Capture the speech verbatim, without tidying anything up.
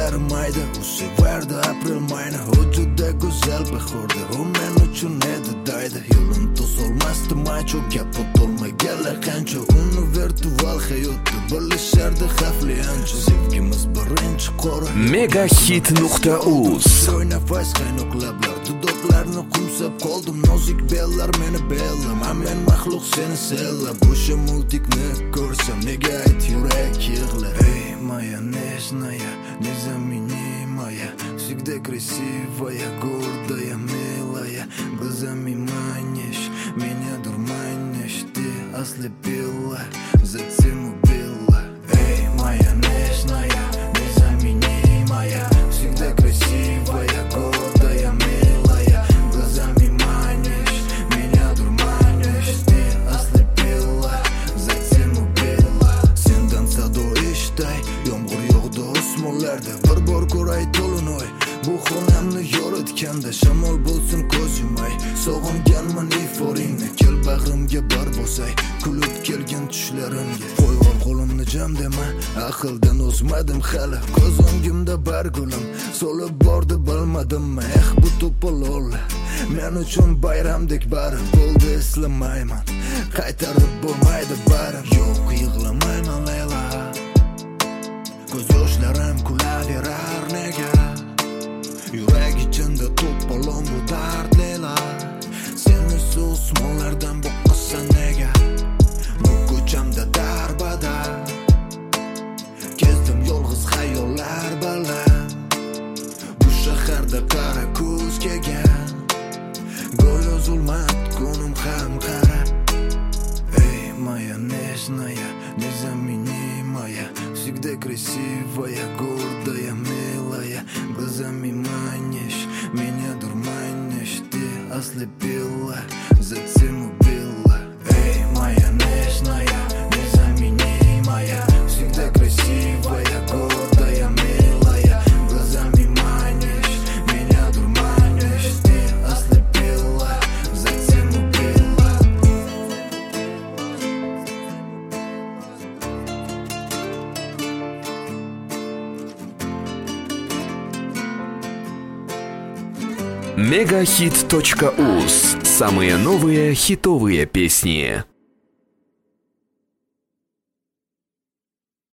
erimaydi. U sevardi aprel mayni, u juda go'zal bahorda. U men uchun edi daydi, yo'lin to'solmasdi maycho. Gap o'tolmaganlar qancha, uni virtual hayotda bilishardi xavfli ancha. Sevgimiz birinchi qora megahit nuqta uz. Ro'y nafas qaynoq lablar, dudoqlarni qumsab qoldim. Nozik bellar meni bellam, men maxluq seni sellab. O'sha multikni ko'rsam nega ayt yurak yig'lar. Ey moya nежная, незаменимая, всегда красивая, гордая, милая, глазами манишь, меня дурманишь, ты ослепила, затем убила. Эй, моя нежная, незаменимая, всегда красивая, гордая, милая, глазами манишь, меня дурманишь, ты ослепила, затем убила. Sendan sado eshitay, yomg'ir yog'di osmonlarda, bir bor ko'ray to'linoy. Bu xonamni yoritganda shamol bo'lsin ko'z yumay. Sog'inganman iforingni, kel bag'rimga bar bosay. Kulib kelgan tushlarimga qo'yvor qo'limni jam dema, aqldan o'zmadim hali. Ko'z o'ngimda bargulim so'lib bordi bilmadimmi. Eh bu to'polol men uchun bayramdek bari bo'ldi, eslamayman, qaytarib bo'lmaydi bari. Yo'q, yig'lamayman Layla, ko'z yoshlarim kulaverar nega. Yurak ichimda to'polon bu dard Layla, seni osmonlardan boqasan nega. Bu ko'chamda darbadar kezdim yolg'iz xayollar bilan. Bu shaharda qara ko'z kelgan, go'yo zulmat kunum ham qara. Эй, моя нежная, незаменимая, всегда красивая, гордая, милая, глазами манишь, меня дурманишь, ты ослепила, затем убила. Эй, моя нежная, незаменимая, всегда красивая, гордая, милая, глазами манишь, меня дурманишь, ты ослепила, затем убила. мегахит точка уз. Самые новые хитовые песни.